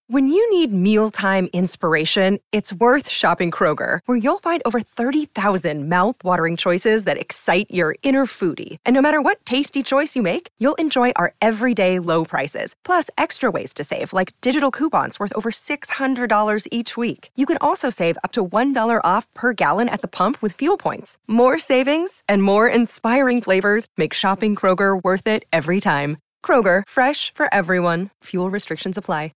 When you need mealtime inspiration, it's worth shopping Kroger, where you'll find over 30,000 mouth-watering choices that excite your inner foodie. And no matter what tasty choice you make, you'll enjoy our everyday low prices, plus extra ways to save, like digital coupons worth over $600 each week. You can also save up to $1 off per gallon at the pump with fuel points. More savings and more inspiring flavors make shopping Kroger worth it every time. Kroger, fresh for everyone. Fuel restrictions apply.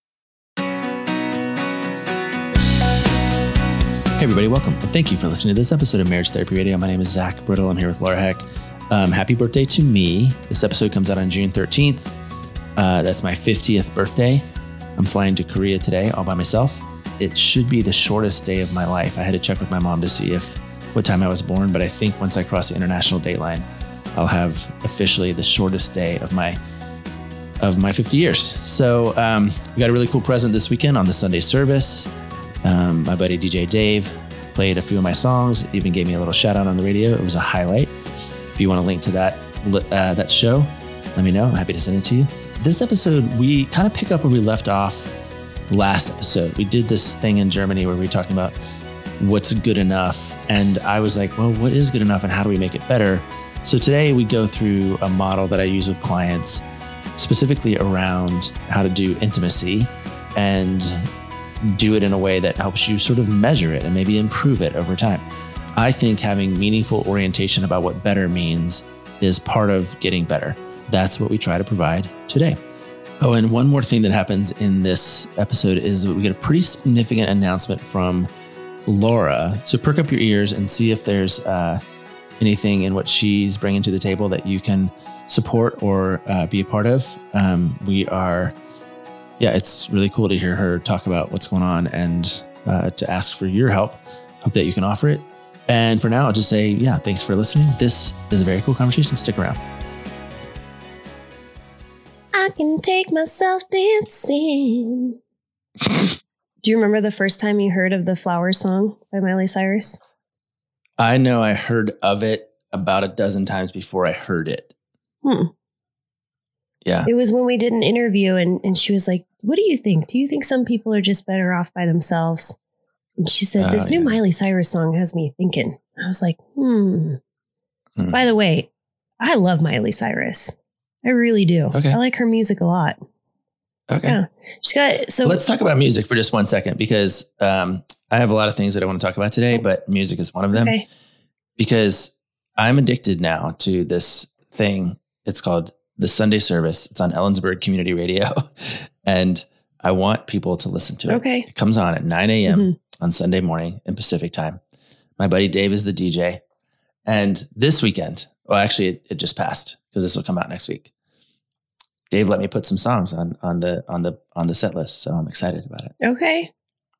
Hey everybody, welcome. And thank you for listening to this episode of Marriage Therapy Radio. My name is Zach Brittle. I'm here with Laura Heck. Happy birthday to me. This episode comes out on June 13th. That's my 50th birthday. I'm flying to Korea today all by myself. It should be the shortest day of my life. I had to check with my mom to see what time I was born, but I think once I cross the international date line, I'll have officially the shortest day of my 50 years. So we got a really cool present this weekend on the Sunday service. My buddy DJ Dave played a few of my songs, even gave me a little shout out on the radio. It was a highlight. If you want to link to that show, let me know. I'm happy to send it to you. This episode, we kind of pick up where we left off last episode. We did this thing in Germany where we were talking about what's good enough. And I was like, well, what is good enough and how do we make it better? So today we go through a model that I use with clients, specifically around how to do intimacy and do it in a way that helps you sort of measure it and maybe improve it over time. I think having meaningful orientation about what better means is part of getting better. That's what we try to provide today. Oh, and one more thing that happens in this episode is that we get a pretty significant announcement from Laura. So perk up your ears and see if there's anything in what she's bringing to the table that you can support or be a part of. It's really cool to hear her talk about what's going on and to ask for your help. Hope that you can offer it. And for now, I'll just say, thanks for listening. This is a very cool conversation. Stick around. I can take myself dancing. Do you remember the first time you heard of the Flower Song by Miley Cyrus? I know I heard of it about a dozen times before I heard it. Yeah. It was when we did an interview and she was like, what do you think? Do you think some people are just better off by themselves? And she said, this new Miley Cyrus song has me thinking. I was like, By the way, I love Miley Cyrus. I really do. Okay. I like her music a lot. Okay. Yeah. Let's talk about music for just 1 second, because I have a lot of things that I want to talk about today, but music is one of them. Okay. Because I'm addicted now to this thing. It's called the Sunday service. It's on Ellensburg Community Radio. And I want people to listen to it. Okay. It comes on at 9 a.m. on Sunday morning in Pacific time. My buddy Dave is the DJ. And this weekend, it just passed because this will come out next week. Dave let me put some songs on the set list. So I'm excited about it. Okay.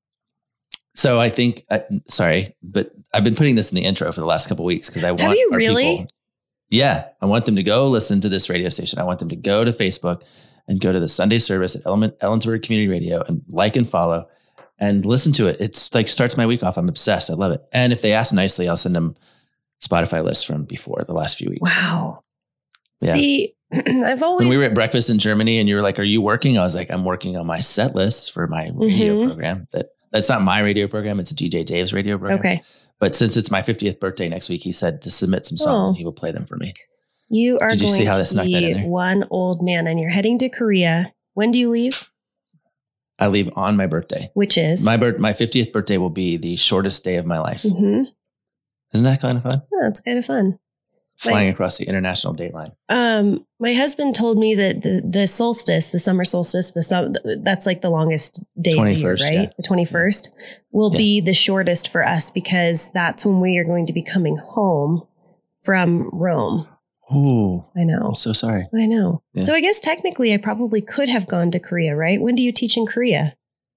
So I think, sorry, but I've been putting this in the intro for the last couple of weeks because I want our people. Yeah, I want them to go listen to this radio station. I want them to go to Facebook and go to the Sunday service at Ellensburg Community Radio and like and follow and listen to it. It's like starts my week off. I'm obsessed. I love it. And if they ask nicely, I'll send them Spotify lists from before the last few weeks. Wow. Yeah. See, when we were at breakfast in Germany and you were like, are you working? I was like, I'm working on my set list for my radio program. That's not my radio program. It's DJ Dave's radio program. Okay. But since it's my 50th birthday next week, he said to submit some songs and he will play them for me. You are Did you see how they snuck that in there? One old man and you're heading to Korea. When do you leave? I leave on my birthday. Which is? My 50th birthday will be the shortest day of my life. Mm-hmm. Isn't that kind of fun? Yeah, that's kind of fun. Flying across the international date line. My husband told me that the solstice, the summer solstice, that's like the longest day of the year, right? Yeah. The 21st will be the shortest for us because that's when we are going to be coming home from Rome. Oh, I know. I'm so sorry. I know. Yeah. So I guess technically I probably could have gone to Korea, right? When do you teach in Korea?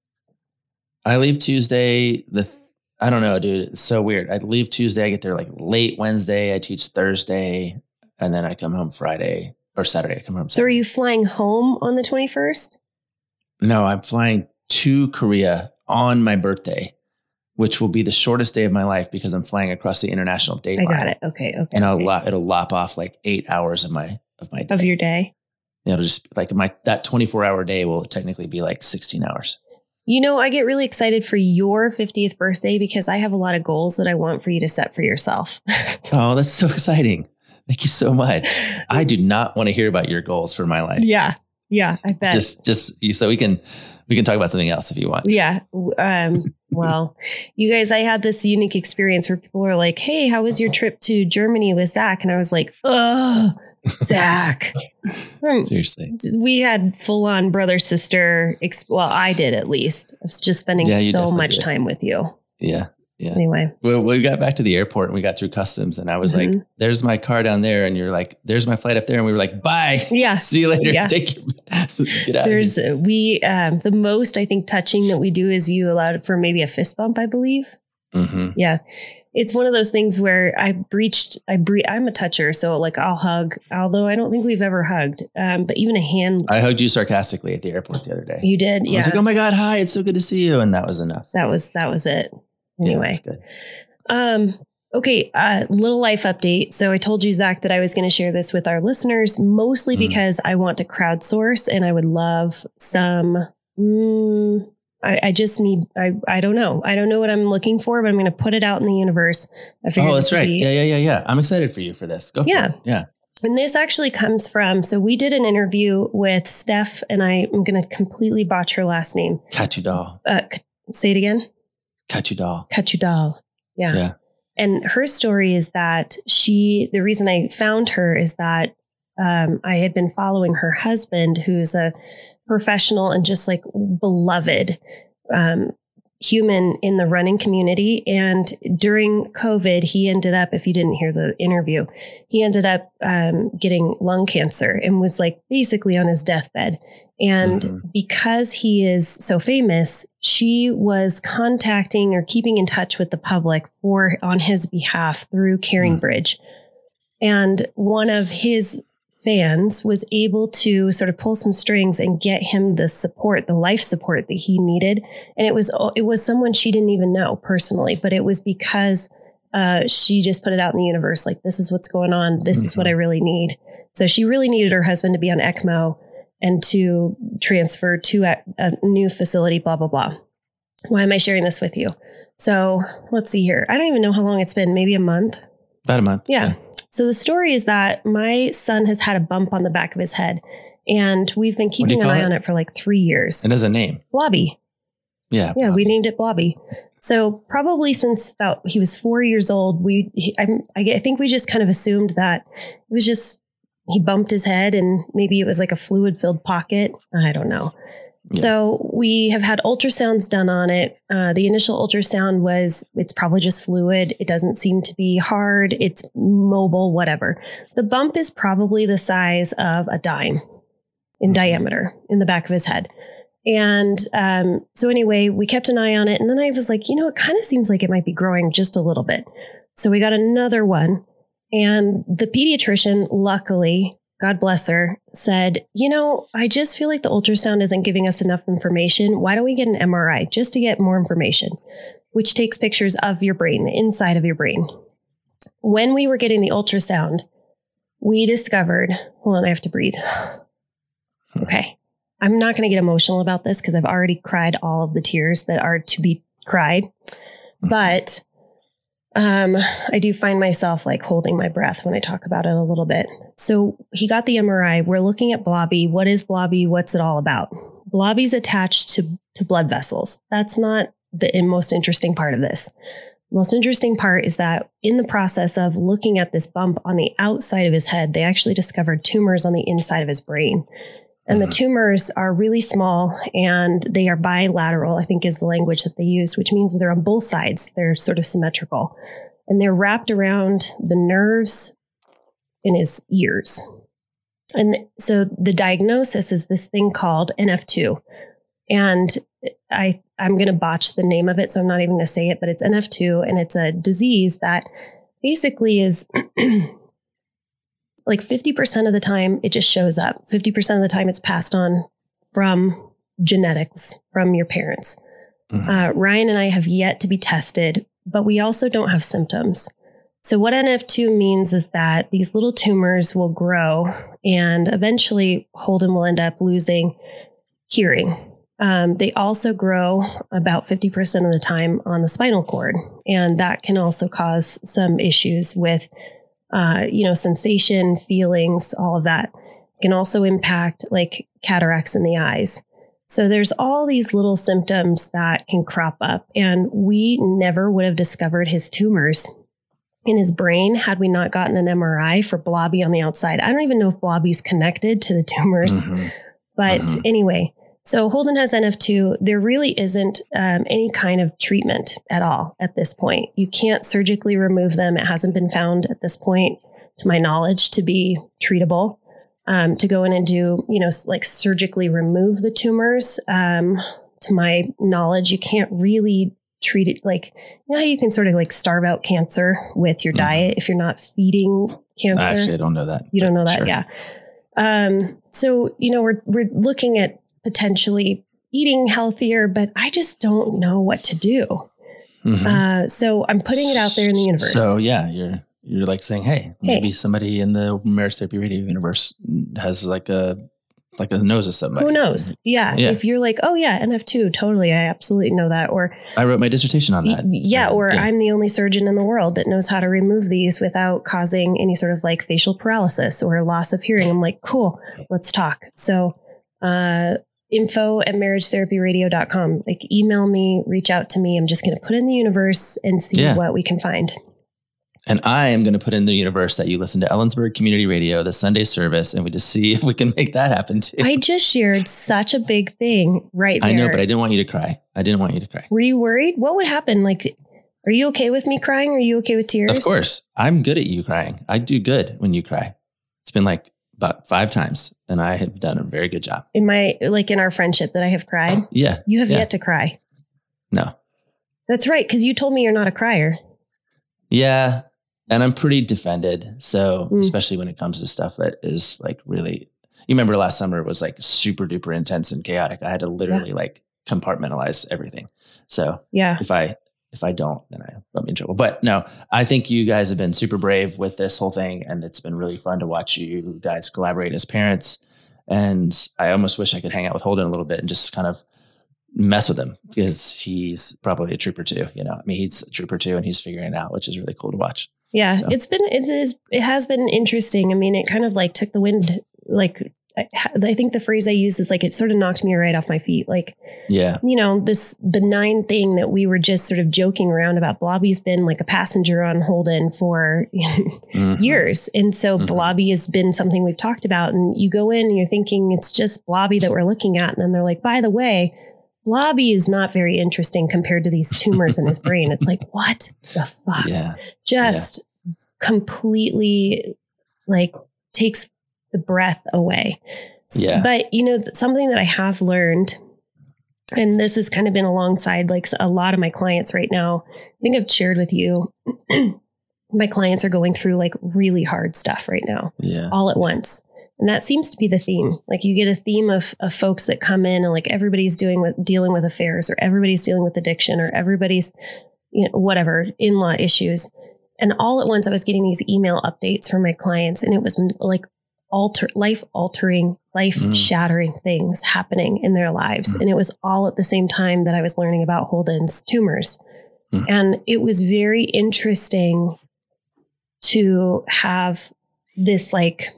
I leave Tuesday. I don't know, dude. It's so weird. I leave Tuesday. I get there like late Wednesday. I teach Thursday and then I come home Friday or Saturday. I come home Saturday. So are you flying home on the 21st? No, I'm flying to Korea on my birthday, which will be the shortest day of my life because I'm flying across the international date line. I got it. Okay. And it'll lop off like 8 hours of my day. Of your day? It'll just like that 24-hour day will technically be like 16 hours. I get really excited for your 50th birthday because I have a lot of goals that I want for you to set for yourself. Oh, that's so exciting. Thank you so much. I do not want to hear about your goals for my life. Yeah. Yeah, I bet. Just you, so we can talk about something else if you want. Yeah. Well, you guys, I had this unique experience where people were like, "Hey, how was your trip to Germany with Zach?" And I was like, "Ugh, Zach." Seriously. We had full on brother sister. Well, I did at least. I was just spending so much time with you. Yeah. Yeah. Anyway. Well, we got back to the airport and we got through customs and I was like, there's my car down there. And you're like, there's my flight up there. And we were like, bye. Yeah. See you later. Yeah. Get out. The most I think touching that we do is you allowed for maybe a fist bump, I believe. Mm-hmm. Yeah. It's one of those things where I'm a toucher. So like I'll hug, although I don't think we've ever hugged. But even a hand. I hugged you sarcastically at the airport the other day. You did. Yeah. I was like, oh my God, hi. It's so good to see you. And that was enough. That was it. Anyway. Yeah, that's good. Okay. Little life update. So I told you, Zach, that I was going to share this with our listeners, mostly because I want to crowdsource and I would love some, I just need, I don't know. I don't know what I'm looking for, but I'm going to put it out in the universe. Oh, that's right. Yeah. I'm excited for you for this. Go for it. Yeah. And this actually comes from, so we did an interview with Steph and I'm going to completely botch her last name. Katudal. Say it again. Katudal. Yeah. And her story is that the reason I found her is that I had been following her husband, who's a professional and just like beloved human in the running community. And during COVID, he ended up, if you didn't hear the interview, he ended up getting lung cancer and was like basically on his deathbed. And because he is so famous, she was contacting or keeping in touch with the public on his behalf through CaringBridge. And one of his fans was able to sort of pull some strings and get him the support, the life support that he needed. And it was someone she didn't even know personally, but it was because she just put it out in the universe. Like, this is what's going on. This is what I really need. So she really needed her husband to be on ECMO and to transfer to a new facility, blah, blah, blah. Why am I sharing this with you? So let's see here. I don't even know how long it's been, maybe a month. About a month. Yeah. So the story is that my son has had a bump on the back of his head and we've been keeping an eye on it for like 3 years. It has a name. Blobby. Yeah. Yeah. We named it Blobby. So probably since he was 4 years old, I think we just kind of assumed that it was just, he bumped his head and maybe it was like a fluid filled pocket. I don't know. Yeah. So we have had ultrasounds done on it. The initial ultrasound it's probably just fluid. It doesn't seem to be hard. It's mobile, whatever. The bump is probably the size of a dime in diameter in the back of his head. And so anyway, we kept an eye on it. And then I was like, it kind of seems like it might be growing just a little bit. So we got another one. And the pediatrician, luckily, God bless her, said, I just feel like the ultrasound isn't giving us enough information. Why don't we get an MRI just to get more information, which takes pictures of your brain, the inside of your brain. When we were getting the ultrasound, we discovered, hold on, I have to breathe. Okay. I'm not going to get emotional about this because I've already cried all of the tears that are to be cried. But I do find myself like holding my breath when I talk about it a little bit. So he got the MRI. We're looking at Blobby. What is Blobby? What's it all about? Blobby's attached to blood vessels. That's not the most interesting part of this. The most interesting part is that in the process of looking at this bump on the outside of his head, they actually discovered tumors on the inside of his brain. And the tumors are really small and they are bilateral, I think is the language that they use, which means they're on both sides. They're sort of symmetrical and they're wrapped around the nerves in his ears. And so the diagnosis is this thing called NF2. And I'm going to botch the name of it, so I'm not even going to say it, but it's NF2 and it's a disease that basically is like 50% of the time it just shows up. 50% of the time it's passed on from genetics, from your parents. Ryan and I have yet to be tested, but we also don't have symptoms. So what NF2 means is that these little tumors will grow and eventually Holden will end up losing hearing. They also grow about 50% of the time on the spinal cord. And that can also cause some issues with, sensation, feelings, all of that. It can also impact like cataracts in the eyes. So there's all these little symptoms that can crop up. And we never would have discovered his tumors in his brain had we not gotten an MRI for blobby on the outside. I don't even know if blobby's connected to the tumors. But anyway, so Holden has NF2. There really isn't any kind of treatment at all at this point. You can't surgically remove them. It hasn't been found at this point, to my knowledge, to be treatable. To go in and do, like surgically remove the tumors. To my knowledge, you can't really treat it like, how you can sort of like starve out cancer with your diet if you're not feeding cancer. Actually, I don't know that. You don't know that? Sure. Yeah. So, we're looking at potentially eating healthier, but I just don't know what to do. So I'm putting it out there in the universe. So yeah, you're like saying, hey, maybe somebody in the Marriage Therapy Radio universe has like a knows of somebody. Who knows? Yeah. If you're like, oh yeah, NF2, totally. I absolutely know that. Or I wrote my dissertation on that. Or I'm the only surgeon in the world that knows how to remove these without causing any sort of like facial paralysis or loss of hearing. I'm like, cool, let's talk. So, info@marriagetherapyradio.com. Like email me, reach out to me. I'm just going to put it in the universe and see what we can find. And I am going to put in the universe that you listen to Ellensburg Community Radio, the Sunday service, and we just see if we can make that happen too. I just shared such a big thing right there. I know, but I didn't want you to cry. Were you worried? What would happen? Like, are you okay with me crying? Are you okay with tears? Of course. I'm good at you crying. I do good when you cry. It's been like about 5 times and I have done a very good job. In our friendship that I have cried? Yeah. You have yet to cry. No. That's right. Because you told me you're not a crier. Yeah. And I'm pretty defended. So especially when it comes to stuff that is like really, you remember last summer it was like super duper intense and chaotic. I had to literally like compartmentalize everything. So if I don't, then I'll be in trouble. But no, I think you guys have been super brave with this whole thing. And it's been really fun to watch you guys collaborate as parents. And I almost wish I could hang out with Holden a little bit and just kind of mess with him because he's probably a trooper too. He's a trooper too, and he's figuring it out, which is really cool to watch. Yeah, so. It has been interesting. I mean, it kind of like took the wind, like I think the phrase I use is like, it sort of knocked me right off my feet. Like, this benign thing that we were just sort of joking around about. Blobby's been like a passenger on Holden for years. And so Blobby has been something we've talked about, and you go in and you're thinking it's just Blobby that we're looking at. And then they're like, by the way, Blobby is not very interesting compared to these tumors in his brain. It's like, what the fuck? Yeah. Just completely like takes the breath away. Yeah. But, something that I have learned, and this has kind of been alongside like a lot of my clients right now, I think I've shared with you, my clients are going through like really hard stuff right now, all at once. And that seems to be the theme. Like you get a theme of folks that come in and like everybody's dealing with affairs, or everybody's dealing with addiction, or everybody's, whatever, in-law issues. And all at once I was getting these email updates from my clients, and it was like life-altering, life-shattering things happening in their lives. And it was all at the same time that I was learning about Holden's tumors. And it was very interesting to have this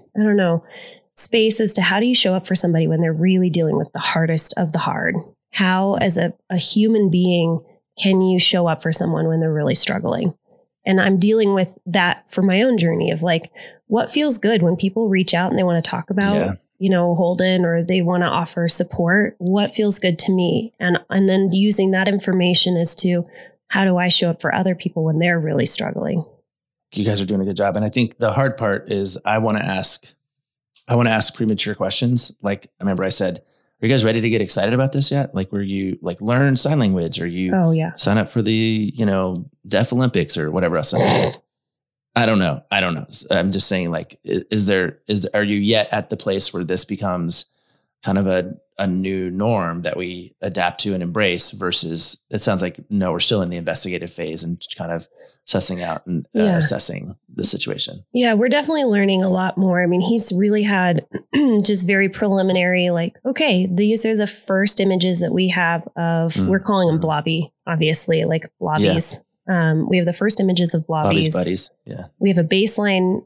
space as to how do you show up for somebody when they're really dealing with the hardest of the hard? How, as a human being, can you show up for someone when they're really struggling? And I'm dealing with that for my own journey of like, what feels good when people reach out and they want to talk about, Holden, or they want to offer support. What feels good to me? And then using that information as to how do I show up for other people when they're really struggling? You guys are doing a good job. And I think the hard part is I want to ask premature questions. Like I remember I said, are you guys ready to get excited about this yet? Like, were you like learn sign language, or you sign up for the, Deaf Olympics or whatever else? I don't know. I'm just saying, like, are you yet at the place where this becomes kind of a new norm that we adapt to and embrace, versus it sounds like, no, we're still in the investigative phase and kind of sussing out and assessing the situation. Yeah, we're definitely learning a lot more. I mean, he's really had just very preliminary, like, okay, these are the first images that we have of, we're calling them blobby, obviously, like blobbies. Yeah. We have the first images of blobbies. Buddies. Yeah. We have a baseline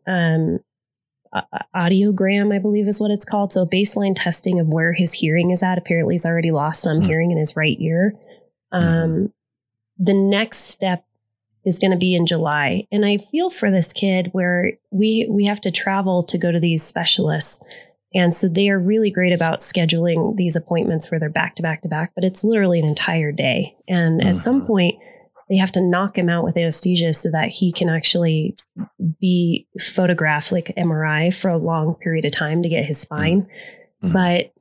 audiogram, I believe is what it's called. So baseline testing of where his hearing is at. Apparently he's already lost some hearing in his right ear. The next step is going to be in July. And I feel for this kid where we have to travel to go to these specialists. And so they are really great about scheduling these appointments where they're back to back to back, but it's literally an entire day. And at some point they have to knock him out with anesthesia so that he can actually be photographed like MRI for a long period of time to get his spine. But,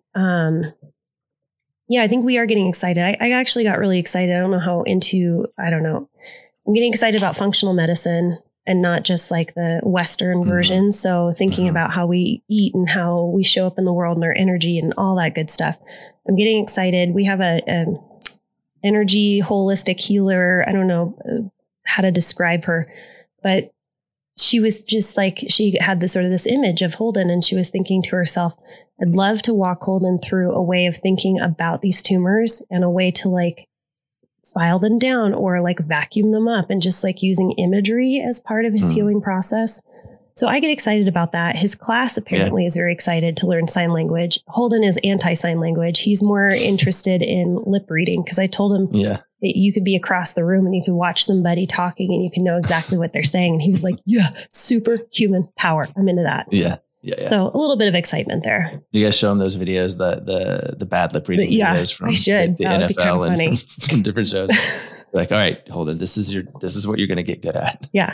yeah, I think we are getting excited. I actually got really excited. I don't know. I'm getting excited about functional medicine and not just like the Western version. So thinking about how we eat and how we show up in the world and our energy and all that good stuff. I'm getting excited. We have a energy holistic healer. I don't know how to describe her, but she was just like, she had this image of Holden, and she was thinking to herself, I'd love to walk Holden through a way of thinking about these tumors and a way to like file them down or like vacuum them up, and just like using imagery as part of his healing process. So I get excited about that. His class apparently is very excited to learn sign language. Holden is anti-sign language. He's more interested in lip reading, because I told him that you could be across the room and you could watch somebody talking and you can know exactly what they're saying. And he was like, yeah, superhuman power. I'm into that. Yeah. So a little bit of excitement there. You guys show him those videos, the bad lip reading videos from like, the NFL and some different shows. Like, all right, Holden, this is what you're going to get good at. Yeah.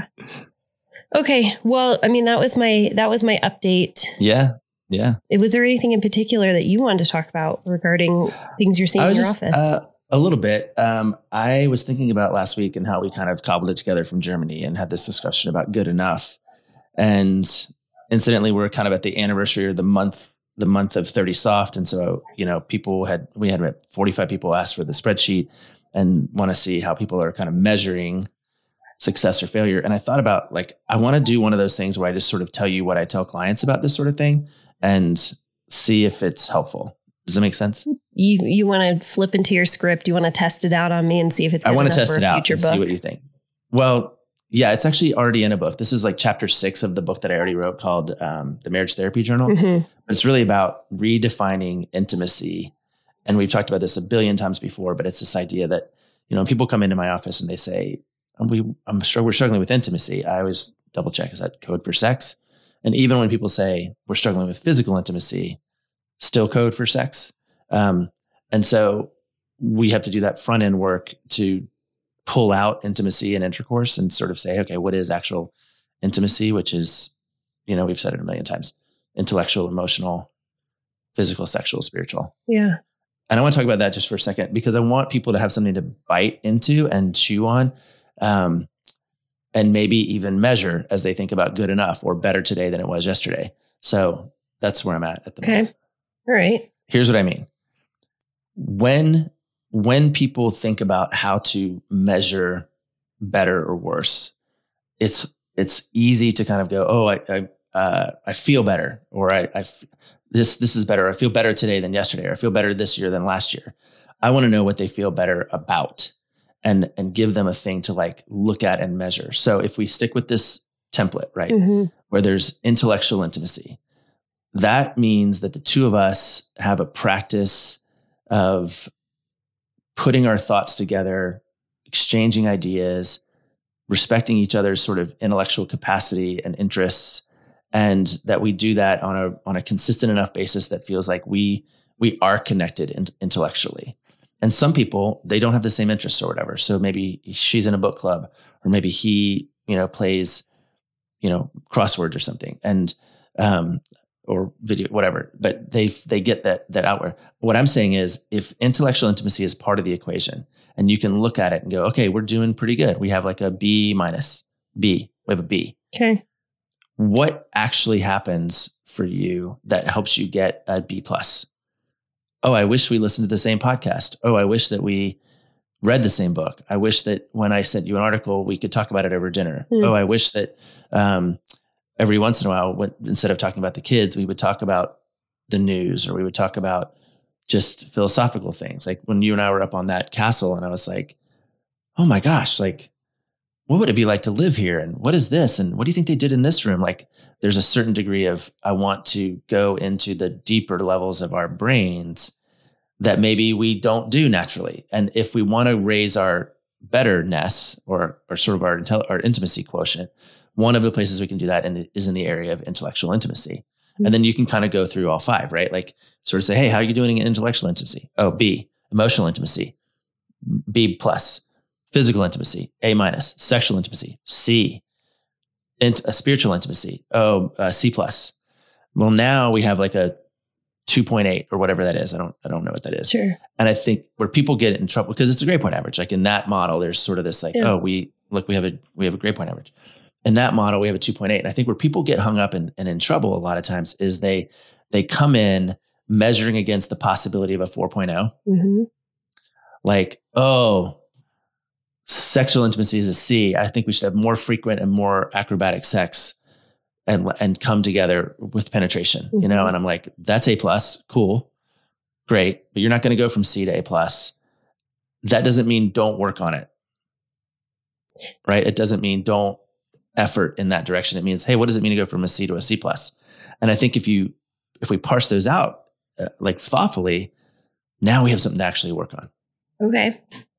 Okay. Well, I mean, that was my update. Yeah. Was there anything in particular that you wanted to talk about regarding things you're seeing in your office? A little bit. I was thinking about last week and how we kind of cobbled it together from Germany and had this discussion about good enough. And incidentally, we're kind of at the anniversary or the month of 30 Soft. And so, we had about 45 people ask for the spreadsheet and want to see how people are kind of measuring success or failure. And I thought about like, I want to do one of those things where I just sort of tell you what I tell clients about this sort of thing and see if it's helpful. Does that make sense? You want to flip into your script. You want to test it out on me and see if it's good enough for a future book? I want to test it out and see what you think. Well, yeah, it's actually already in a book. This is like chapter 6 of the book that I already wrote called The Marriage Therapy Journal. But it's really about redefining intimacy. And we've talked about this a billion times before, but it's this idea that, people come into my office and they say, we're struggling with intimacy. I always double check, is that code for sex? And even when people say we're struggling with physical intimacy, still code for sex. And so we have to do that front end work to pull out intimacy and intercourse and sort of say, okay, what is actual intimacy? Which is, we've said it a million times, intellectual, emotional, physical, sexual, spiritual. Yeah. And I want to talk about that just for a second, because I want people to have something to bite into and chew on. And maybe even measure as they think about good enough or better today than it was yesterday. So that's where I'm at the moment. Okay. All right. Here's what I mean. When people think about how to measure better or worse, it's easy to kind of go, oh, I feel better, or this is better. I feel better today than yesterday, or I feel better this year than last year. I want to know what they feel better about. And give them a thing to like look at and measure. So if we stick with this template, right, where there's intellectual intimacy, that means that the two of us have a practice of putting our thoughts together, exchanging ideas, respecting each other's sort of intellectual capacity and interests, and that we do that on a consistent enough basis that feels like we are connected intellectually. And some people, they don't have the same interests or whatever. So maybe she's in a book club, or maybe he, plays, crosswords or something, and or video, whatever. But they get that outward. What I'm saying is, if intellectual intimacy is part of the equation, and you can look at it and go, okay, we're doing pretty good. We have like a B-. We have a B. Okay. what actually happens for you that helps you get a B+? Oh, I wish we listened to the same podcast. Oh, I wish that we read the same book. I wish that when I sent you an article, we could talk about it over dinner. Oh, I wish that every once in a while, instead of talking about the kids, we would talk about the news, or we would talk about just philosophical things. Like when you and I were up on that castle, and I was like, oh my gosh, like, what would it be like to live here? And what is this? And what do you think they did in this room? Like, there's a certain degree of, I want to go into the deeper levels of our brains that maybe we don't do naturally. And if we want to raise our betterness or sort of our intimacy quotient, one of the places we can do that is in the area of intellectual intimacy. Mm-hmm. And then you can kind of go through all 5, right? Like sort of say, hey, how are you doing in intellectual intimacy? Oh, B. Emotional intimacy, B+. Physical intimacy, A-. Sexual intimacy, C. Spiritual intimacy, C+. Well, now we have like a 2.8 or whatever that is. I don't know what that is. Sure. And I think where people get in trouble, because it's a grade point average. Like in that model, there's sort of this like, we have a grade point average. In that model, we have a 2.8. And I think where people get hung up and in trouble a lot of times is they come in measuring against the possibility of a 4.0. Mm-hmm. Like, sexual intimacy is a C. I think we should have more frequent and more acrobatic sex and come together with penetration, mm-hmm. And I'm like, that's A+, cool, great. But you're not going to go from C to A+. That doesn't mean don't work on it, right? It doesn't mean don't effort in that direction. It means, hey, what does it mean to go from a C to a C+? And I think if we parse those out like thoughtfully, now we have something to actually work on. Okay.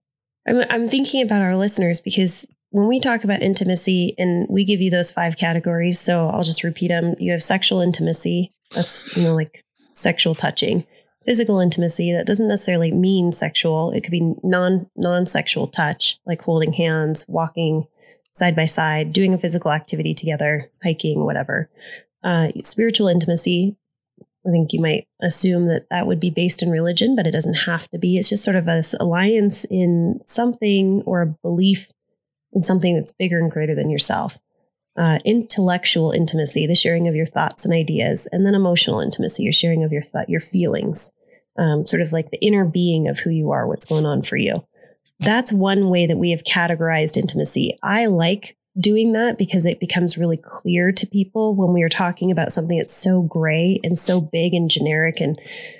I'm thinking about our listeners, because when we talk about intimacy and we give you those 5 categories, so I'll just repeat them. You have sexual intimacy. That's, like sexual touching. Physical intimacy, that doesn't necessarily mean sexual. It could be non-sexual touch, like holding hands, walking side by side, doing a physical activity together, hiking, whatever. Spiritual intimacy, I think you might assume that would be based in religion, but it doesn't have to be. It's just sort of this alliance in something, or a belief in something that's bigger and greater than yourself. Intellectual intimacy, the sharing of your thoughts and ideas, and then emotional intimacy, your sharing of your feelings, sort of like the inner being of who you are, what's going on for you. That's one way that we have categorized intimacy. I like doing that because it becomes really clear to people when we are talking about something that's so gray and so big and generic, and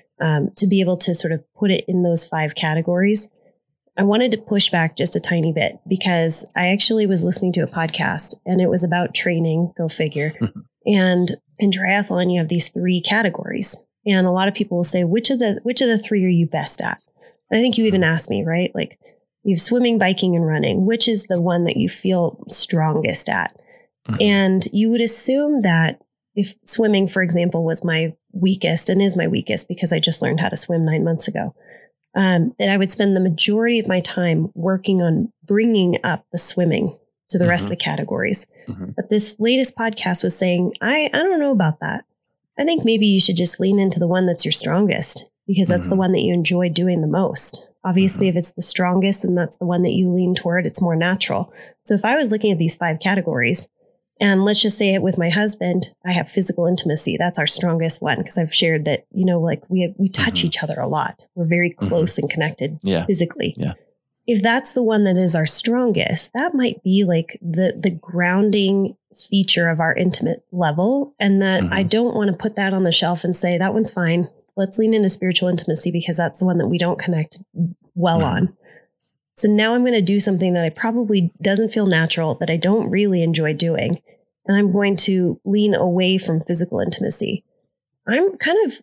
to be able to sort of put it in those 5 categories. I wanted to push back just a tiny bit, because I actually was listening to a podcast and it was about training, go figure. And in triathlon, you have these 3 categories. And a lot of people will say, which of the 3 are you best at? And I think you even asked me, right? Like, you have swimming, biking, and running. Which is the one that you feel strongest at? Mm-hmm. And you would assume that if swimming, for example, was my weakest, and is my weakest because I just learned how to swim 9 months ago, that I would spend the majority of my time working on bringing up the swimming to the rest of the categories. Mm-hmm. But this latest podcast was saying, I don't know about that. I think maybe you should just lean into the one that's your strongest, because that's the one that you enjoy doing the most. Obviously, if it's the strongest and that's the one that you lean toward, it's more natural. So if I was looking at these 5 categories, and let's just say it with my husband, I have physical intimacy. That's our strongest one, because I've shared that, like we touch each other a lot. We're very close and connected physically. Yeah. If that's the one that is our strongest, that might be like the grounding feature of our intimate level. And that I don't want to put that on the shelf and say, that one's fine. Let's lean into spiritual intimacy, because that's the one that we don't connect well on. So now I'm going to do something that I probably doesn't feel natural, that I don't really enjoy doing. And I'm going to lean away from physical intimacy. I'm kind of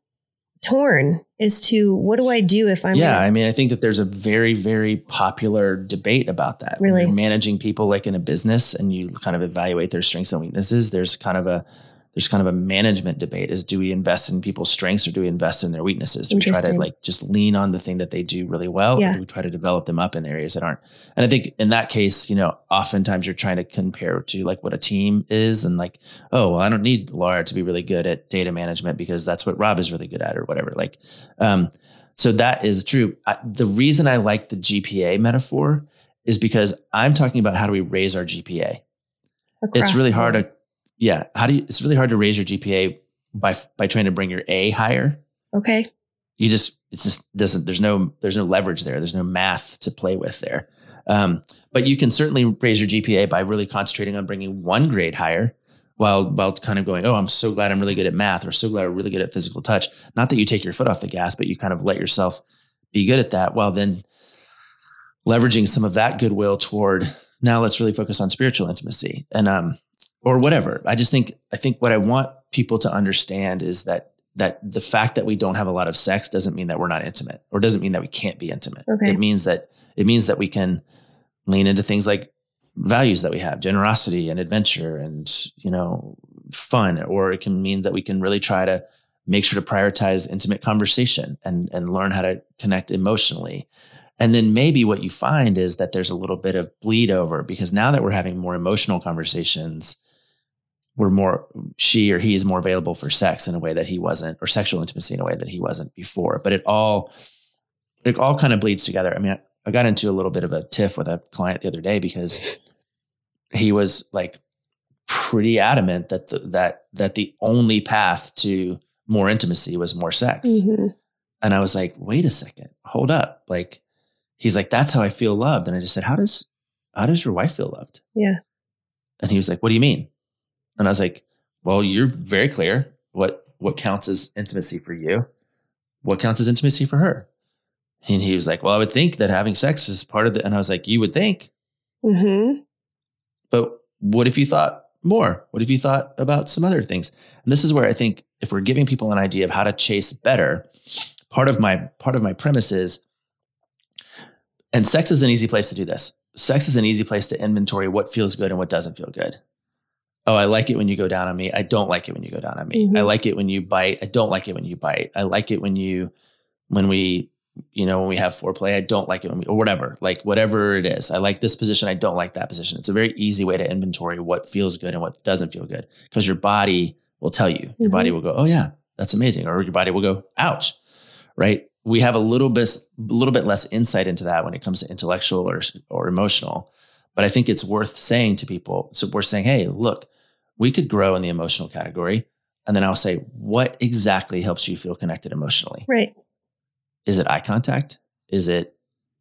torn as to what do I do if I'm... Yeah, I mean, I think that there's a very, very popular debate about that. Really? When you're managing people like in a business and you kind of evaluate their strengths and weaknesses, there's kind of a management debate is, do we invest in people's strengths or do we invest in their weaknesses? Do we try to just lean on the thing that they do really well, or do we try to develop them up in areas that aren't? And I think in that case, oftentimes you're trying to compare to like what a team is, and like, oh, well, I don't need Laura to be really good at data management because that's what Rob is really good at, or whatever. Like, so that is true. The reason I like the GPA metaphor is because I'm talking about how do we raise our GPA. It's really hard to, Yeah. It's really hard to raise your GPA by trying to bring your A higher. Okay. There's no leverage there. There's no math to play with there. But you can certainly raise your GPA by really concentrating on bringing one grade higher while kind of going, oh, I'm so glad I'm really good at math, or so glad I'm really good at physical touch. Not that you take your foot off the gas, but you kind of let yourself be good at that, while then leveraging some of that goodwill toward, now let's really focus on spiritual intimacy and, or whatever. I think what I want people to understand is that the fact that we don't have a lot of sex doesn't mean that we're not intimate, or doesn't mean that we can't be intimate. Okay. It means that we can lean into things like values that we have, generosity and adventure and, fun, or it can mean that we can really try to make sure to prioritize intimate conversation and learn how to connect emotionally. And then maybe what you find is that there's a little bit of bleed over, because now that we're having more emotional conversations, she or he is more available for sex in a way that he wasn't, or sexual intimacy in a way that he wasn't before. But it all kind of bleeds together. I mean, I got into a little bit of a tiff with a client the other day because he was like pretty adamant that the only path to more intimacy was more sex. Mm-hmm. And I was like, wait a second, hold up. Like, he's like, that's how I feel loved. And I just said, how does your wife feel loved? Yeah. And he was like, what do you mean? And I was like, well, you're very clear what counts as intimacy for you. What counts as intimacy for her? And he was like, well, I would think that having sex is part of it. And I was like, you would think. Mm-hmm. But what if you thought more? What if you thought about some other things? And this is where I think if we're giving people an idea of how to chase better, part of my premise is, and sex is an easy place to do this. Sex is an easy place to inventory what feels good and what doesn't feel good. Oh, I like it when you go down on me. I don't like it when you go down on me. Mm-hmm. I like it when you bite. I don't like it when you bite. I like it when we have foreplay. I don't like it or whatever, like whatever it is. I like this position. I don't like that position. It's a very easy way to inventory what feels good and what doesn't feel good, because your body will tell you. Your body will go, oh yeah, that's amazing. Or your body will go, ouch, right? We have a little bit less insight into that when it comes to intellectual or emotional. But I think it's worth saying to people. So we're saying, hey, look, we could grow in the emotional category. And then I'll say, what exactly helps you feel connected emotionally? Right. Is it eye contact? Is it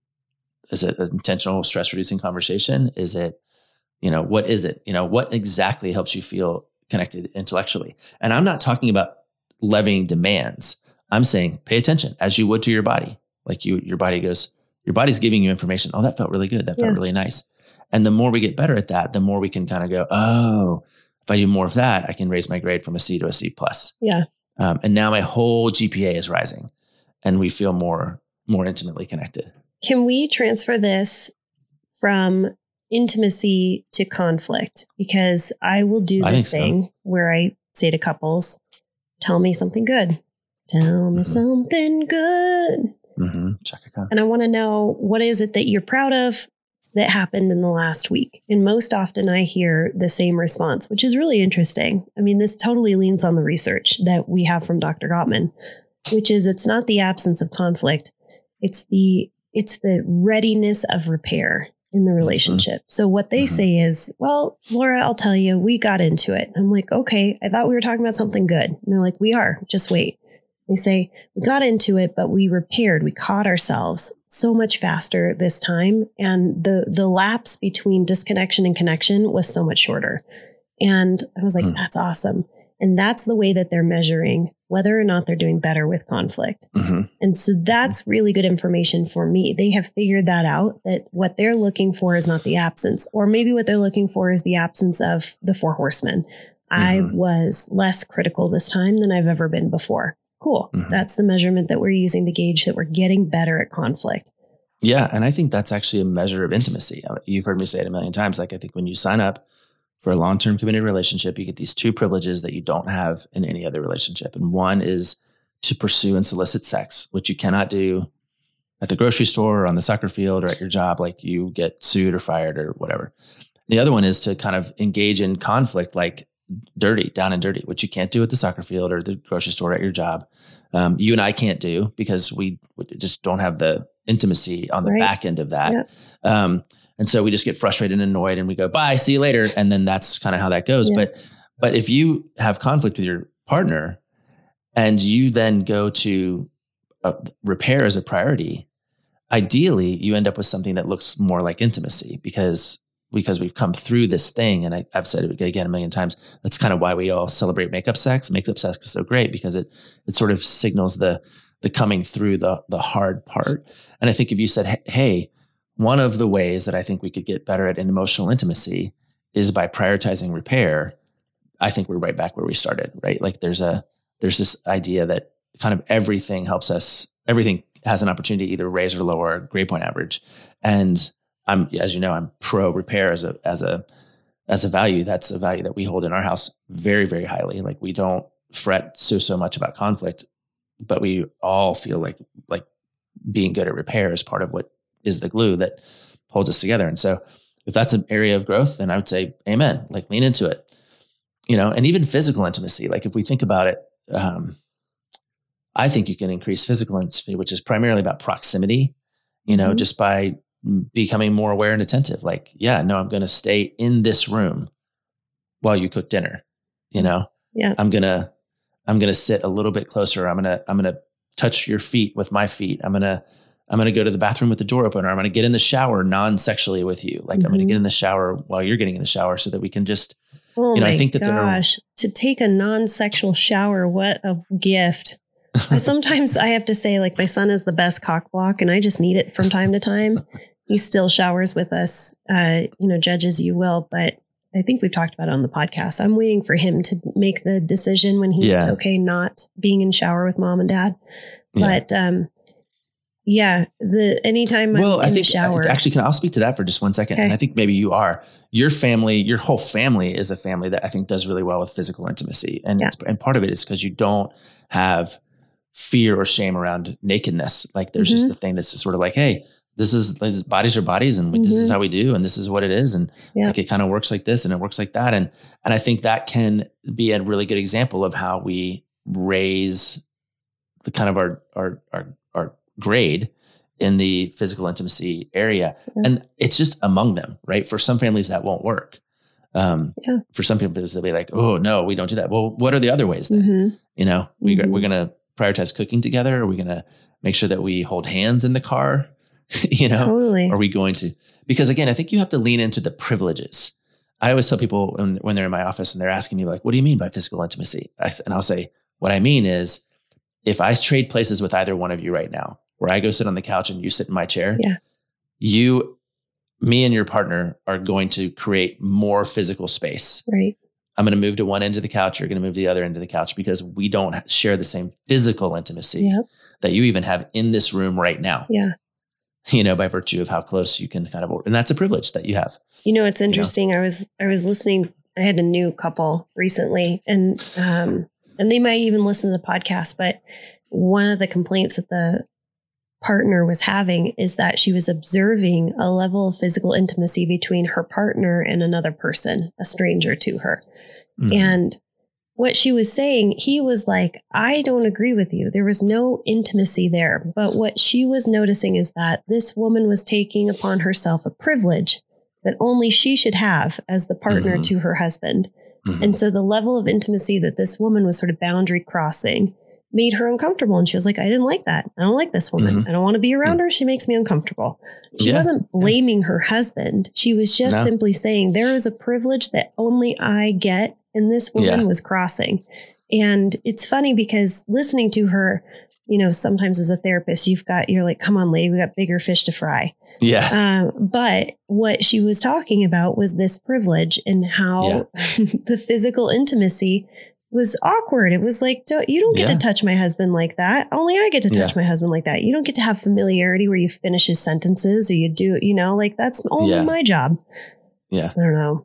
intentional stress reducing conversation? Is it, what is it? What exactly helps you feel connected intellectually? And I'm not talking about levying demands. I'm saying, pay attention as you would to your body. Like your body's giving you information. Oh, that felt really good. That felt really nice. And the more we get better at that, the more we can kind of go, oh, if I do more of that, I can raise my grade from a C to a C+. Yeah. And now my whole GPA is rising and we feel more intimately connected. Can we transfer this from intimacy to conflict? Because I will do this thing where I say to couples, tell me something good. Tell me something good. Mm-hmm. And I want to know, what is it that you're proud of that happened in the last week? And most often I hear the same response, which is really interesting. I mean, this totally leans on the research that we have from Dr. Gottman, which is, it's not the absence of conflict. It's the readiness of repair in the relationship. So what they say is, well, Laura, I'll tell you, we got into it. I'm like, okay, I thought we were talking about something good. And they're like, we are, just wait. They say, we got into it, but we repaired, we caught ourselves so much faster this time. And the lapse between disconnection and connection was so much shorter. And I was like, that's awesome. And that's the way that they're measuring whether or not they're doing better with conflict. Mm-hmm. And so that's really good information for me. They have figured that out, that what they're looking for is not the absence, or maybe what they're looking for is the absence of the 4 horsemen. I was less critical this time than I've ever been before. Cool. Mm-hmm. That's the measurement that we're using to gauge that we're getting better at conflict. Yeah. And I think that's actually a measure of intimacy. You've heard me say it a million times. Like, I think when you sign up for a long-term committed relationship, you get these 2 privileges that you don't have in any other relationship. And one is to pursue and solicit sex, which you cannot do at the grocery store or on the soccer field or at your job. Like, you get sued or fired or whatever. The other one is to kind of engage in conflict, like down and dirty, which you can't do at the soccer field or the grocery store or at your job. You and I can't do because we just don't have the intimacy on the back end of that. Yeah. And so we just get frustrated and annoyed and we go, bye, see you later. And then that's kind of how that goes. Yeah. But if you have conflict with your partner and you then go to repair as a priority, ideally you end up with something that looks more like intimacy because we've come through this thing. And I've said it again a million times. That's kind of why we all celebrate makeup sex. Makeup sex is so great because it sort of signals the coming through the hard part. And I think if you said, hey, one of the ways that I think we could get better at emotional intimacy is by prioritizing repair, I think we're right back where we started, right? Like there's this idea that kind of everything helps us, everything has an opportunity to either raise or lower our grade point average. And as you know, I'm pro repair as a value. That's a value that we hold in our house very, very highly. Like we don't fret so much about conflict, but we all feel like being good at repair is part of what is the glue that holds us together. And so if that's an area of growth, then I would say, amen, like lean into it, and even physical intimacy. Like if we think about it, I think you can increase physical intimacy, which is primarily about proximity, just by becoming more aware and attentive. Like, I'm going to stay in this room while you cook dinner, Yeah. I'm going to sit a little bit closer. I'm going to touch your feet with my feet. I'm going to go to the bathroom with the door open, or I'm going to get in the shower non-sexually with you. Like I'm going to get in the shower while you're getting in the shower so that we can just, I think that to take a non-sexual shower, what a gift. Sometimes I have to say, like, my son is the best cock block and I just need it from time to time. He still showers with us, judge as you will, but I think we've talked about it on the podcast. I'm waiting for him to make the decision when he's okay not being in shower with mom and dad. But anytime I'm in the shower. I'll speak to that for just 1 second. Okay. And I think maybe your family, your whole family is a family that I think does really well with physical intimacy. And and part of it is because you don't have fear or shame around nakedness. Like there's just the thing that's just sort of like, hey, this is bodies are bodies and this is how we do. And this is what it is. And like, it kind of works like this and it works like that. And I think that can be a really good example of how we raise the kind of our grade in the physical intimacy area. And it's just among them, right? For some families that won't work. For some people they'll be like, oh no, we don't do that. Well, what are the other ways then? We're going to prioritize cooking together. Are we going to make sure that we hold hands in the car? Totally. Are we going to, because again, I think you have to lean into the privileges. I always tell people when they're in my office and they're asking me like, what do you mean by physical intimacy? And I'll say, what I mean is if I trade places with either one of you right now, where I go sit on the couch and you sit in my chair, me and your partner are going to create more physical space. Right. I'm going to move to one end of the couch. You're going to move to the other end of the couch because we don't share the same physical intimacy that you even have in this room right now. Yeah. By virtue of how close you can kind of, and that's a privilege that you have. It's interesting. I was listening. I had a new couple recently and they might even listen to the podcast, but one of the complaints that the partner was having is that she was observing a level of physical intimacy between her partner and another person, a stranger to her. Mm-hmm. And what she was saying, he was like, I don't agree with you. There was no intimacy there. But what she was noticing is that this woman was taking upon herself a privilege that only she should have as the partner to her husband. Mm-hmm. And so the level of intimacy that this woman was sort of boundary crossing made her uncomfortable. And she was like, I didn't like that. I don't like this woman. I don't want to be around her. She makes me uncomfortable. She wasn't blaming her husband. She was just simply saying there is a privilege that only I get. And this woman was crossing. And it's funny because listening to her, sometimes as a therapist, you're like, come on, lady, we got bigger fish to fry. Yeah. But what she was talking about was this privilege and how the physical intimacy was awkward. It was like, you don't get to touch my husband like that. Only I get to touch my husband like that. You don't get to have familiarity where you finish his sentences or you do, like that's only my job. Yeah. I don't know.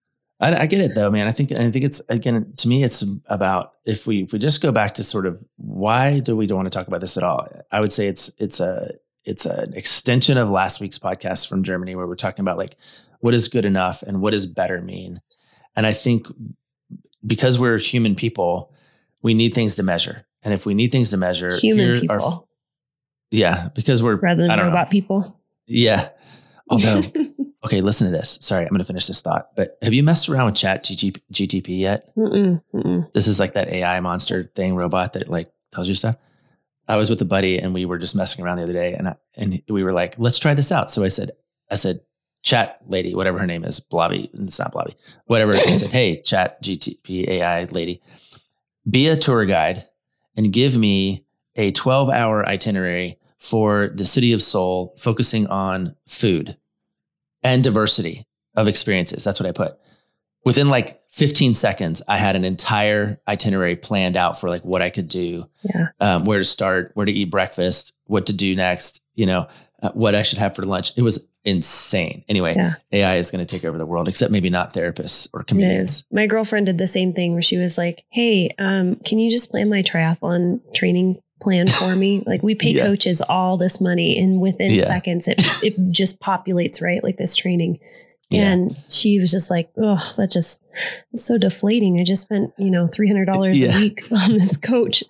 I get it though, man. I think it's, again, to me, it's about, if we just go back to sort of why do we don't want to talk about this at all? I would say it's an extension of last week's podcast from Germany, where we're talking about like, what is good enough and what does better mean? And I think because we're human people, we need things to measure. And if we need things to measure, because we're rather than robot people. Yeah. Although Okay, listen to this. Sorry, I'm going to finish this thought. But have you messed around with ChatGPT yet? This is like that AI monster thing robot that like tells you stuff. I was with a buddy and we were just messing around the other day and we were like, let's try this out. So I said, chat lady, whatever her name is, Blobby. It's not Blobby, whatever. I said, hey, ChatGPT AI lady, be a tour guide and give me a 12-hour itinerary for the city of Seoul, focusing on food and diversity of experiences. That's what I put. Within like 15 seconds, I had an entire itinerary planned out for like what I could do, where to start, where to eat breakfast, what to do next, what I should have for lunch. It was insane. Anyway, AI is going to take over the world, except maybe not therapists or comedians. My girlfriend did the same thing where she was like, hey, can you just plan my triathlon training plan for me? Like we pay coaches all this money and within seconds it just populates, right? Like this training. And she was just like, oh, it's so deflating. I just spent, $300 a week on this coach.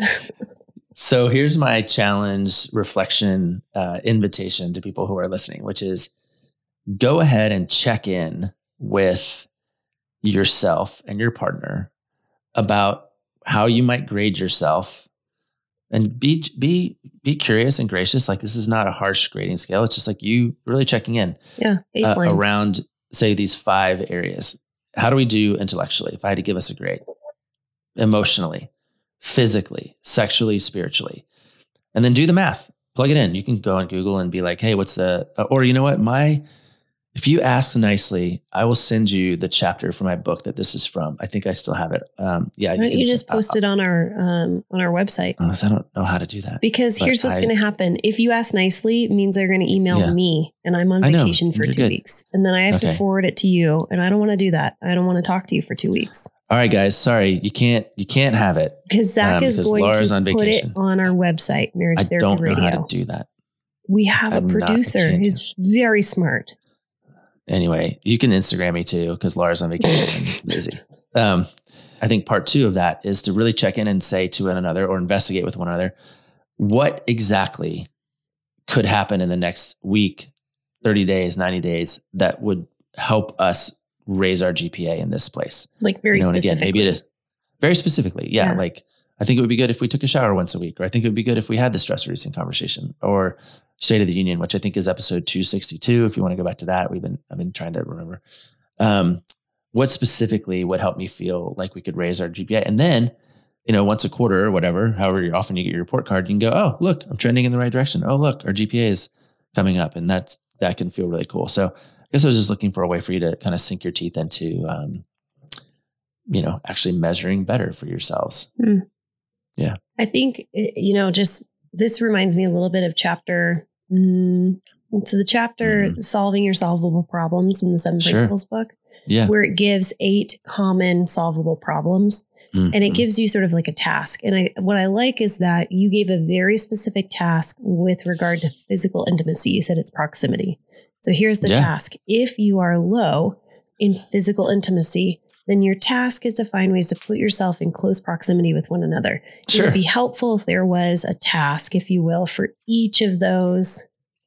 So here's my challenge, reflection, invitation to people who are listening, which is go ahead and check in with yourself and your partner about how you might grade yourself. And be curious and gracious. Like this is not a harsh grading scale. It's just like you really checking in around, say, these 5 areas. How do we do intellectually? If I had to give us a grade, emotionally, physically, sexually, spiritually, and then do the math, plug it in. You can go on Google and be like, hey, what's or you know what? If you ask nicely, I will send you the chapter for my book that this is from. I think I still have it. You just post it on our website. I don't know how to do that. Because here's what's going to happen. If you ask nicely, it means they're going to email me and I'm on vacation for 2 weeks. And then I have to forward it to you. And I don't want to do that. I don't want to talk to you for 2 weeks. All right, guys. Sorry, you can't have it. Because Zach is going Laura's to put it on our website, Marriage Therapy Radio. I don't know how to do that. We have a producer who's very smart. Anyway, you can Instagram me too, because Laura's on vacation and busy. I think part 2 of that is to really check in and say to one another or investigate with one another, what exactly could happen in the next week, 30 days, 90 days that would help us raise our GPA in this place. Like very specifically. And again, maybe it is very specifically. Yeah. Like I think it would be good if we took a shower once a week, or I think it would be good if we had the stress reducing conversation, or State of the Union, which I think is episode 262. If you want to go back to that, I've been trying to remember what specifically would help me feel like we could raise our GPA. And then, once a quarter or whatever, however often you get your report card, you can go, oh, look, I'm trending in the right direction. Oh, look, our GPA is coming up. And that can feel really cool. So I guess I was just looking for a way for you to kind of sink your teeth into, actually measuring better for yourselves. Yeah. I think, just this reminds me a little bit of chapter. So the chapter Solving Your Solvable Problems in the 7 Principles book, where it gives 8 common solvable problems. And it gives you sort of like a task. And what I like is that you gave a very specific task with regard to physical intimacy. You said it's proximity. So here's the task. If you are low in physical intimacy, then your task is to find ways to put yourself in close proximity with one another. It would be helpful if there was a task, if you will, for each of those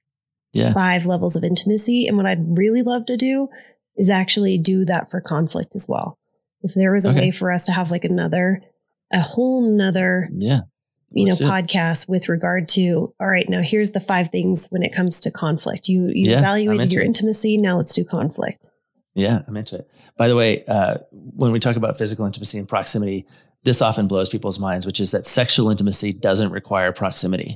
5 levels of intimacy. And what I'd really love to do is actually do that for conflict as well. If there was a way for us to have like a whole nother, podcast with regard to, all right, now here's the 5 things when it comes to conflict. You evaluated your intimacy. Now let's do conflict. Yeah, I'm into it. By the way, when we talk about physical intimacy and proximity, this often blows people's minds, which is that sexual intimacy doesn't require proximity.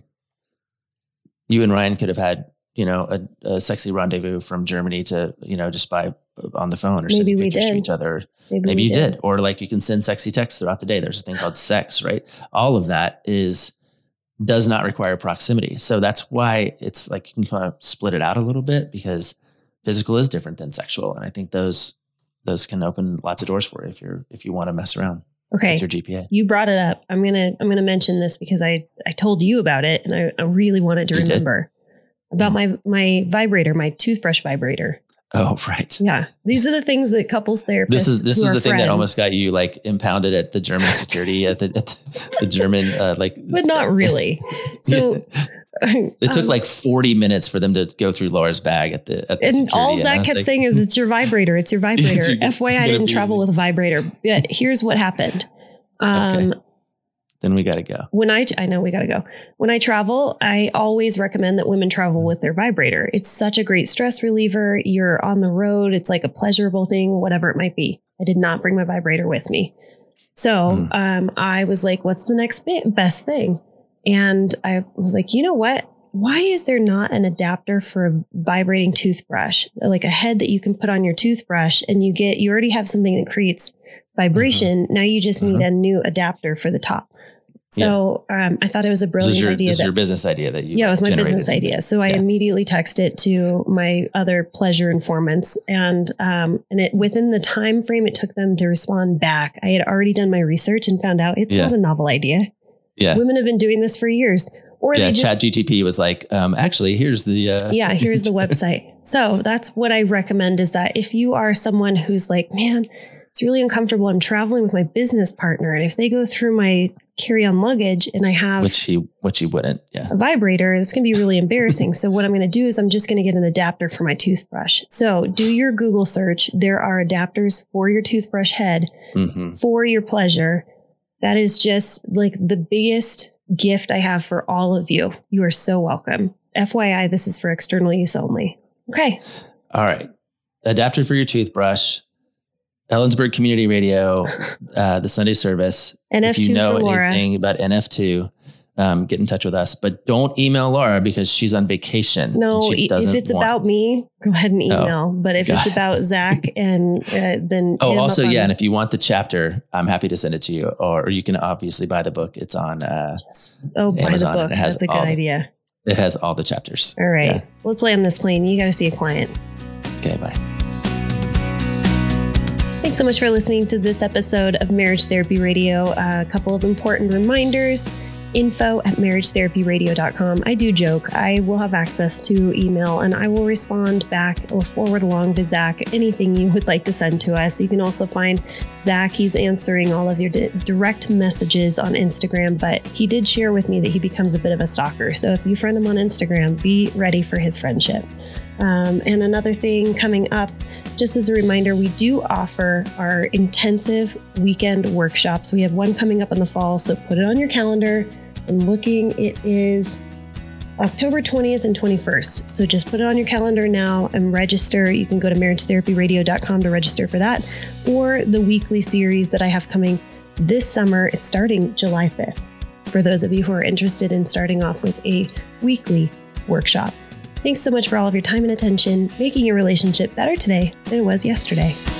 You and Ryan could have had, a sexy rendezvous from Germany to, just by on the phone or sending pictures to each other. Maybe you did. Or like you can send sexy texts throughout the day. There's a thing called sex, right? All of that does not require proximity. So that's why it's like you can kind of split it out a little bit, because physical is different than sexual. And I think those can open lots of doors for you if you want to mess around with your GPA. You brought it up. I'm gonna mention this because I told you about it and I really wanted to remember about my vibrator, my toothbrush vibrator. Oh, right. Yeah. These are the things that couples therapists. This is the thing that almost got you like impounded at the German security at the German but not really. So It took like 40 minutes for them to go through Laura's bag at the and all Zach kept saying is, it's your vibrator. It's your vibrator. FYI, I didn't travel with a vibrator. But here's what happened. Okay. Then we got to go. I know we got to go. When I travel, I always recommend that women travel with their vibrator. It's such a great stress reliever. You're on the road. It's like a pleasurable thing, whatever it might be. I did not bring my vibrator with me. So I was like, what's the next best thing? And I was like, you know what? Why is there not an adapter for a vibrating toothbrush? Like a head that you can put on your toothbrush and you already have something that creates vibration. Now you just need a new adapter for the top. So I thought it was a brilliant idea. This is your business idea that you it was my business idea. So I immediately texted it to my other pleasure informants, and it within the time frame it took them to respond back. I had already done my research and found out it's not a novel idea. Yeah, women have been doing this for years. Or ChatGPT was like, actually, here's the here's the website. So that's what I recommend, is that if you are someone who's like, man, it's really uncomfortable. I'm traveling with my business partner, and if they go through my carry-on luggage and I have which he wouldn't, a vibrator, it's going to be really embarrassing. So what I'm going to do is I'm just going to get an adapter for my toothbrush. So do your Google search. There are adapters for your toothbrush head for your pleasure. That is just like the biggest gift I have for all of you. You are so welcome. FYI, this is for external use only. Okay. All right. Adapter for your toothbrush. Ellensburg Community Radio, the Sunday service. NF2 if you know for Laura. Anything about NF2, get in touch with us. But don't email Laura because she's on vacation. No, if it's about me, go ahead and email. But if it's about Zach, and then also, and if you want the chapter, I'm happy to send it to you. Or you can obviously buy the book. It's on Amazon. Buy the book. That's a good idea. It has all the chapters. All right. Let's land this plane. You got to see a client. Okay, bye. Thanks so much for listening to this episode of Marriage Therapy Radio. A couple of important reminders. info@marriagetherapyradio.com. I do joke. I will have access to email and I will respond back or forward along to Zach anything you would like to send to us. You can also find Zach. He's answering all of your direct messages on Instagram, but he did share with me that he becomes a bit of a stalker. So if you friend him on Instagram, be ready for his friendship. And another thing coming up, just as a reminder, we do offer our intensive weekend workshops. We have one coming up in the fall, so put it on your calendar. I'm looking, it is October 20th and 21st. So just put it on your calendar now and register. You can go to marriagetherapyradio.com to register for that, or the weekly series that I have coming this summer. It's starting July 5th. For those of you who are interested in starting off with a weekly workshop. Thanks so much for all of your time and attention, making your relationship better today than it was yesterday.